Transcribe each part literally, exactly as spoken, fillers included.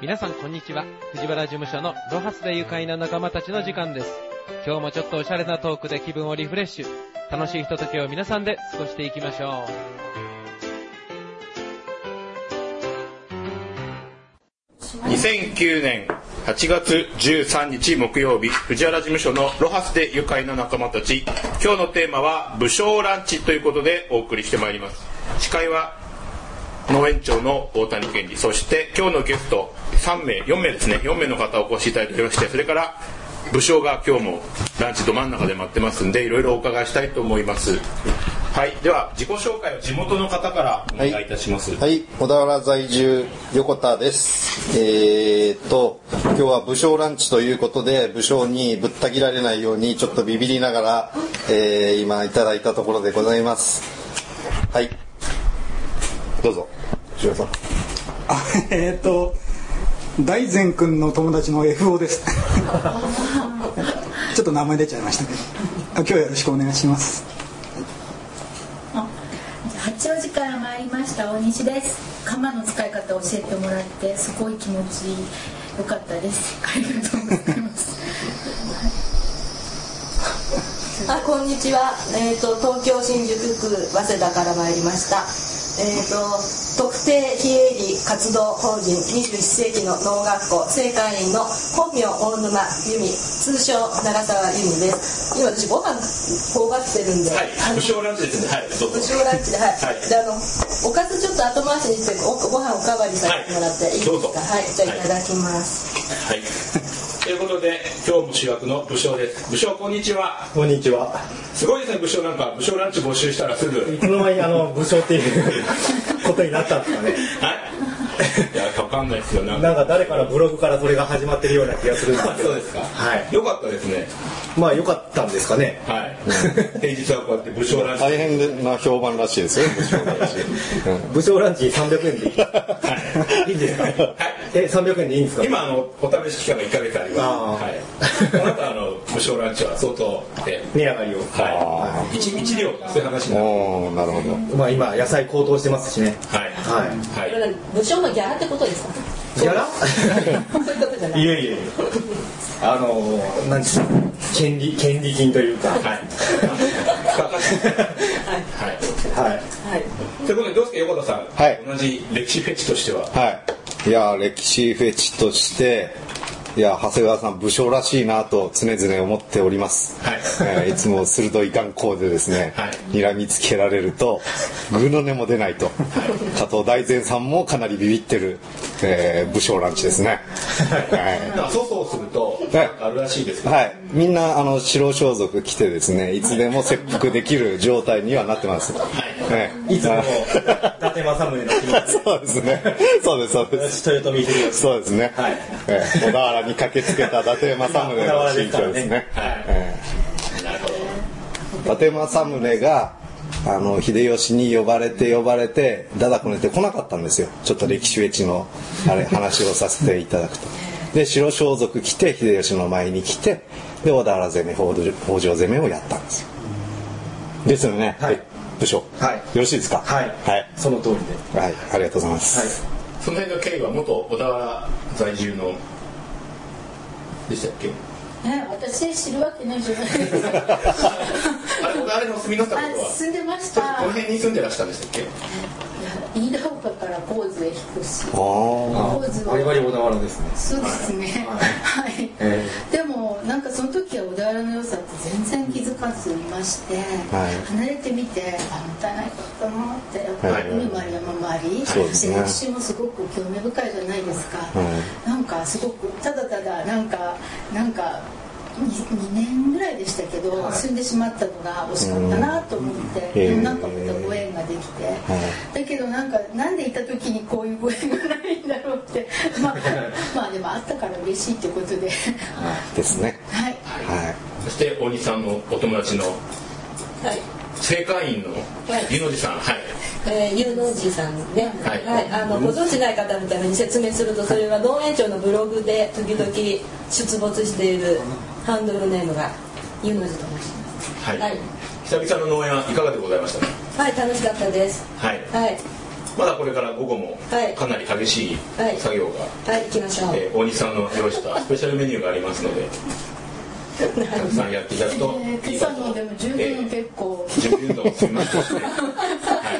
皆さんこんにちは。藤原事務所のロハスで愉快な仲間たちの時間です。今日もちょっとおしゃれなトークで気分をリフレッシュ、楽しいひとときを皆さんで過ごしていきましょう。にせんきゅうねんはちがつじゅうさんにち木曜日、藤原事務所のロハスで愉快な仲間たち、今日のテーマは武将ランチということでお送りしてまいります。司会は農園長の大谷健二、そして今日のゲストさんめいよんめいですね、よんめいの方お越しいただいておりまして、それから武将が今日もランチど真ん中で待ってますんで、いろいろお伺いしたいと思います。はい、では自己紹介を地元の方からお願いいたします。 はい、はい、小田原在住横田です。えー、っと今日は武将ランチということで、武将にぶった切られないようにちょっとビビりながら、えー、今いただいたところでございます。はい、どうぞ。藤原さん。 あ、えー、っと大善くんの友達の エフオー ですちょっと名前出ちゃいましたけど、今日はよろしくお願いします。 八王子から参りました大西です。鎌の使い方を教えてもらってすごい気持ちよかったです。ありがとうございますあ、こんにちは。えーと東京新宿区早稲田から参りました。えーと特定非営利活動法人にじゅういっせいきの農学校正会員の本名大沼由美、通称長澤由美です。今私ご飯頬張ってるんで、 はい、武将ランチですね。はい、どうぞ。 武将ランチで、はい、はい、であのおかずちょっと後回しにしておご飯おかわりさせてもらっていいですか。はい、はい、じゃあいただきます。 はい、はいということで今日も主役の武将です。武将こんにちは。 こんにちは。 すごいですね、武将。なんか武将ランチ募集したらすぐいつの間にあの武将っていうことになったんですかね。 はいいや分かんないですよ。なんかなんか誰かのブログからそれが始まってるような気がするんですけど。 そうですか。 はい。 よかったですね。 まあ良かったんですかね。 はい。平日はこうやって武将ランチ。 大変な評判らしいですよ。武将ランチ。 うん、武将ランチさんびゃくえんでいい。 はい。 いいんですか。はい。えさんびゃくえんでいいんですか。 今あのお試し期間がいっかげつあります。はい。この後あの武将ランチは相当え値上がりを。 はい。一一両そういう話になる。 おー、なるほど。 まあ今野菜高騰してますしね。 はいはい。はい。武将のギャラってことですか。 ギャラ？ そういうことじゃない。 いえいえ。あのー、なんですか。権利権利金というか。はい。 はい。 はい。 はい。 ということでどうですか横田さん。 はい。 同じ歴史フェチとしては。 はい。いや歴史フェチとして。いや長谷川さん武将らしいなと常々思っております、はいえー、いつも鋭い眼光でですね、はい、睨みつけられるとグーの音も出ないと、はい、加藤大善さんもかなりビビってる、えー、武将ランチですね、 はい、そうそうするとあるらしいですけど、 はい、みんなあの白装束着てですねいつでも切腹できる状態にはなってます、はいはい、いつも伊達政宗の気持ちそうですねそうですそうです豊臣秀吉そうですね、はいえー、小田原に駆けつけた伊達政宗の身長ですね。伊達政宗があの秀吉に呼ばれて呼ばれてだだこねて来なかったんですよ。ちょっと歴史フェチのあれ話をさせていただくと。で白装束着て秀吉の前に来てで小田原攻め北条攻めをやったんですよ。ですよね。はい。武将。はい。よろしいですか。 はい。はい。その通りで。 はい。ありがとうございます。はい。 その辺の経緯は元小田原在住のでしたっけ？ ね、私知るわけないじゃないですか。 あれ、小田原の住みのったことは住んでました。 この辺に住んでらしたんでしたっけ？ 飯田岡から神津へ引っ越し。 ああ、バリバリ小田原ですね。 そうですね。はい。はいえー、でもなんかその時は小田原の良さって全然気づかずいまして、はい、離れてみてあもったいないことなってやっぱり海もあり山もあり、はい、歴史もすごく興味深いじゃないですか。はい、なんかすごくただただなんかなんか。にねんぐらいでしたけど、はい、住んでしまったのが惜しかったなと思って、うん、なんかまたご縁ができて、はい、だけどなんかなんでいた時にこういうご縁がないんだろうってまあ、まあでもあったから嬉しいってことでですねはい、 はい、そして大西さんのお友達の、はい正会員のゆのじさん、はい、 えー、ゆのじさんね、はい、はい、あのご存知ない方のために説明すると、それは農園長のブログで時々出没しているハンドルネームがゆのじと申します。 はい。はい、久々の農園はいかがでございましたか。 はい、楽しかったです。 はい。 はい。 まだこれから午後もかなり激しい作業が、 はい、行きましょう。 えー、大西さんの用意したスペシャルメニューがありますのでたくさんやっていただくと、 えー、今朝のでも十分結構、 えー、準備運動を済みましたね、 はい、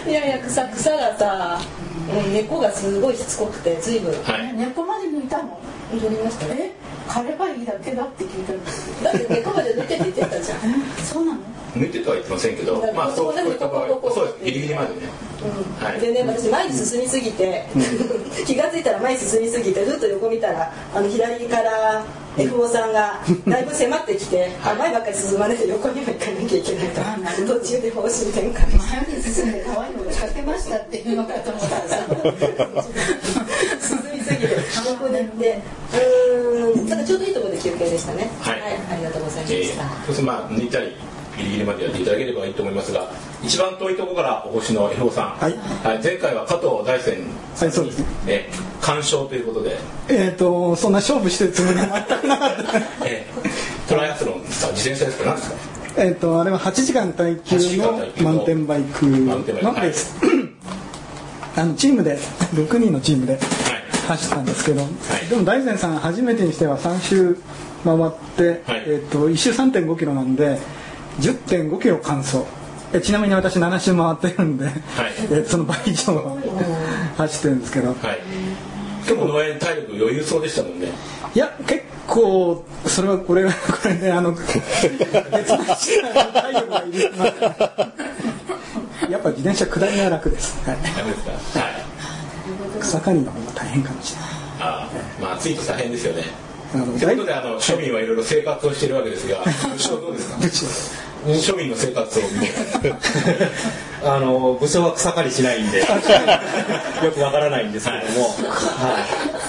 いやいや草草がさ、猫がすごいしつこくて随分、 はい、猫まで抜いたの？ 抜きましたね。 え、枯ればいいだけだって聞いたんですけど。 だって猫まで抜いてって言ってたじゃん。 そうなの？ 抜いてとは言ってませんけど、まあそう聞こえた場合、そうです、ギリギリまでね。 うん、はい、でね、私前に進みすぎて、うん、気がついたら前に進みすぎてずっと横見たらあの左から エフオー さんがだいぶ迫ってきて、はい、前ばっかり進まないで横にも行かなきゃいけないと途中で方針転換前に進んで可愛いのを仕掛けましたっていうのかと思ったらさ進みすぎて横に行ってうーん、ただちょうどいいところで休憩でしたね。 はい、はい、 ありがとうございました。 えー、そしてまあ抜いたりギリギリまでやっていただければいいと思いますが、一番遠いところからお越しのエフオーさん、はいはい、前回は加藤大山さんに、はい、そうですね、え完勝ということで、 えーとそんな勝負してるつもりは全くなかった、 えー、トライアスロンですか、自転車ですか、何ですか。 えーとあれははちじかん耐久のマウンテンバイクのレース、あのチームでろくにんのチームで走ったんですけど、はい、でも大山さん初めてにしてはさん周回って、はい、えーといち周 さんてんごキロなんでじゅってんごキロ完走。えちなみに私なな周回ってるんで、はい、えその倍以上走ってるんですけど、はい、 結構農園体力余裕そうでしたもんね。 いや結構それはこれこれねあの別な体力がいるやっぱ自転車下りが楽です。はい、 ですか。はい。 草刈りの方が大変かもしれない。 ああ、まあ暑いと大変ですよね。ということであの庶民はいろいろ生活をしているわけですが、武将どうですか。庶民の生活を見てあの武将は草刈りしないんでよくわからないんですけども、はい、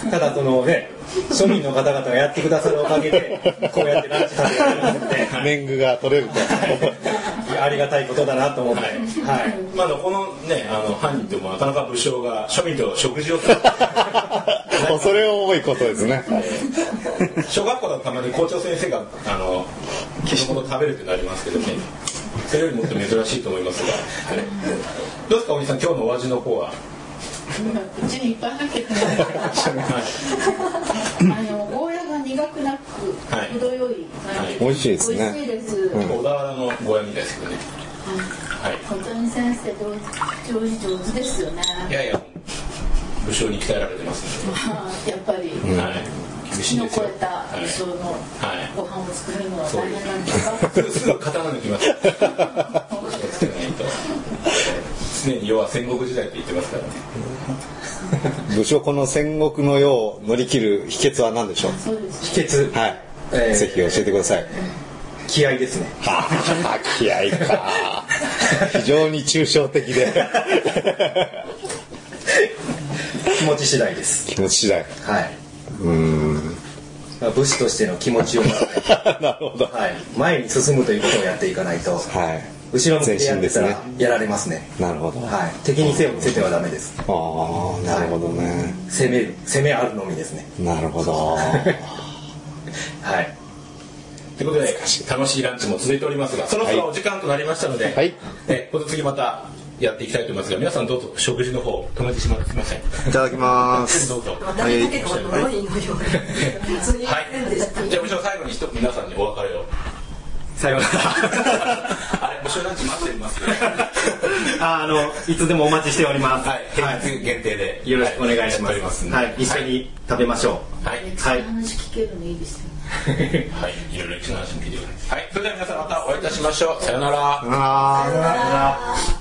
ただそのね庶民の方々がやってくださるおかげでこうやってランチ食べられるので年貢が取れるとありがたいことだなと思って、はいはい、まあこのねあの犯人ともなかなか武将が庶民と食事をそれは多いことですね。 小学校だとたまに校長先生があの子供と食べるってなりますけどね、それよりもっと珍しいと思いますが、はい、どうですかお兄さん、今日のお味の方は。 うちにいっぱい入ってるあのゴーヤが苦くなく程よい、 はい、美味しいですね。 美味しいです。 小田原のゴーヤみたいですけどね。 はい。本当に先生上手上手ですよね。 いやいや武将に鍛えられてますので。やっぱり。はい。 厳しいですよ。 の超えた武将のご飯を作るのは大変なんですか。 すぐ刀抜きます。つけないと。常に世は戦国時代って言ってますからね。 武将この戦国の世を乗り切る秘訣は何でしょう。 秘訣、 はい、えー、ぜひ教えてください。 気合ですね。 気合か。非常に抽象的で。 気持ち次第です。 気持ち次第。 はい。 うーん。 武士としての気持ちを。 なるほど。 はい。前に進むということをやっていかないと。はい。後ろ向きでやってたらやられますね。 なるほど。 はい。敵に背を見せてはダメです。 ああ、なるほどね、はい。 攻める、攻めあるのみですね。 なるほど。はい。 ということで楽しいランチも続いておりますが、そろそろお時間となりましたので、はい、えこの次またやっていきたいと思いますが、皆さんどうぞ食事の方止めてしまってすみません。いただきます。 どうぞ。 はい。はい。はい。 じゃあむしろ最後に一つ皆さんにお別れを。 さようなら。 あれ、むしろランチ待ってますけど。 あ、あのいつでもお待ちしております。 はい。平日限定でよろしくお願いします。はい。一緒に食べましょう。 はい。はい。話聞けるのいいですね。 はい。いろいろ歴史の話も聞いてください。はい。それでは皆さんまたお会いいたしましょう。さようなら。 さようなら。